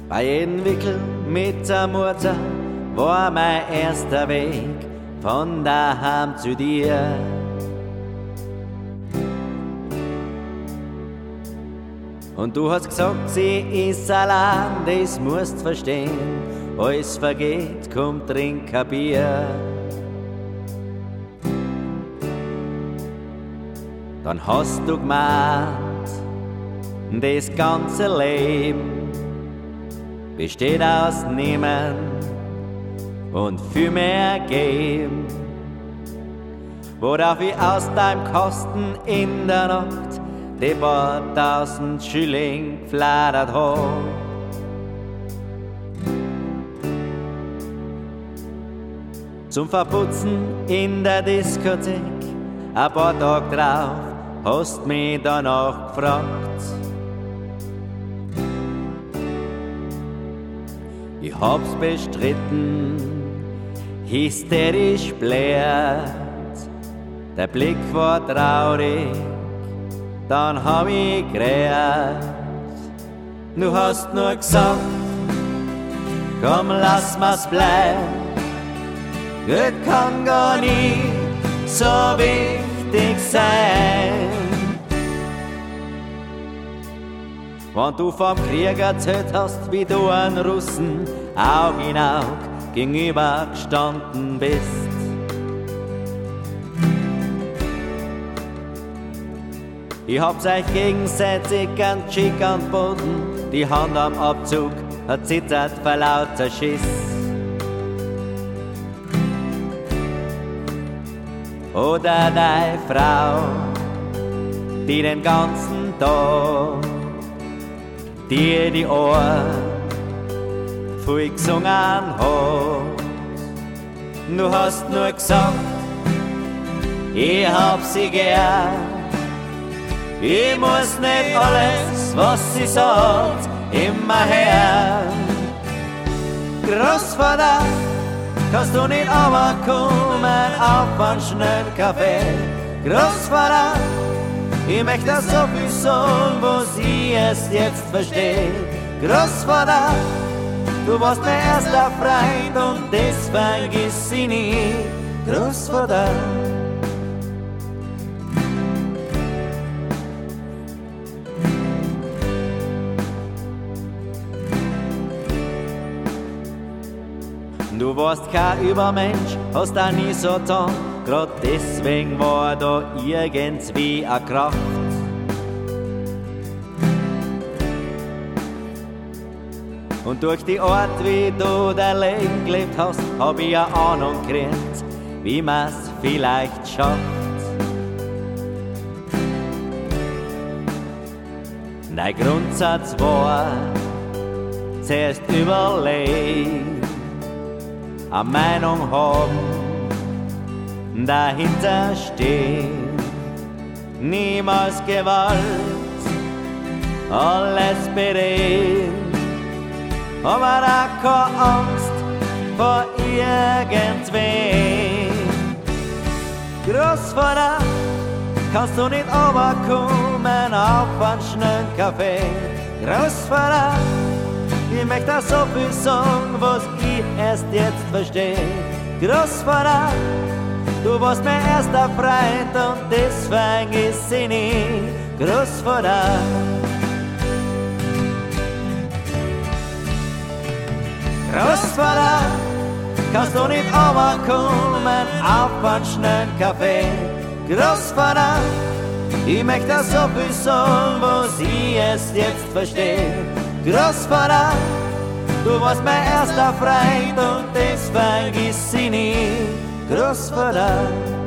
Bei jedem Wickel mit der Mutter war mein erster Weg von daheim zu dir. Und du hast gesagt, sie ist allein, das musst verstehen. Alles vergeht, komm, trink ein Bier. Dann hast du gemeint, das ganze Leben besteht aus Nehmen und viel mehr Geben. Worauf ich aus deinem Kosten in der Nacht die paar tausend Schilling geflattert hab. Zum Verputzen in der Diskothek, ein paar Tage drauf, hast mich danach gefragt. Ich hab's bestritten, hysterisch blärt, der Blick war traurig, dann hab ich geredet. Du hast nur gesagt, komm, lass mal's bleiben. Geld kann gar nicht so wichtig sein. Wenn du vom Krieg erzählt hast, wie du einen Russen Aug in Aug gegenüber gestanden bist. Ich hab's euch gegenseitig an Schick angeboten, die Hand am Abzug hat zittert vor lauter Schiss. Oder deine Frau, die den ganzen Tag dir die Ohren voll gesungen hat. Du hast nur gesagt, ich hab sie gern. Ich muss nicht alles, was sie sagt, immer hören. Großvater, kannst du nicht runterkommen auf einen schnellen Kaffee? Großvater, ich möchte so viel sagen, wo sie es jetzt versteht. Großvater, du warst mein erster Freund und das vergiss ich nie. Großvater. Du warst kein Übermensch, hast auch nie so getan. Grad deswegen war da irgendwie eine Kraft. Und durch die Art, wie du dein Leben gelebt hast, hab ich eine Ahnung gekriegt, wie man's vielleicht schafft. Dein Grundsatz war, zuerst überlegen, eine Meinung haben, dahinter stehen, niemals Gewalt, alles bereden, aber auch keine Angst vor irgendwem. Großvater, kannst du nicht runterkommen auf einen schnellen Kaffee? Großvater, ich möchte so viel sagen, was ich erst jetzt versteh. Großvater, du warst mein erster Freund und das vergiss ich nie. Großvater. Großvater, kannst du nicht runterkommen auf einen schnellen Kaffee? Großvater, ich möchte so viel sagen, was ich es jetzt versteh. Großvater, du warst mein erster Freund und das vergiss ich nie. Großvater.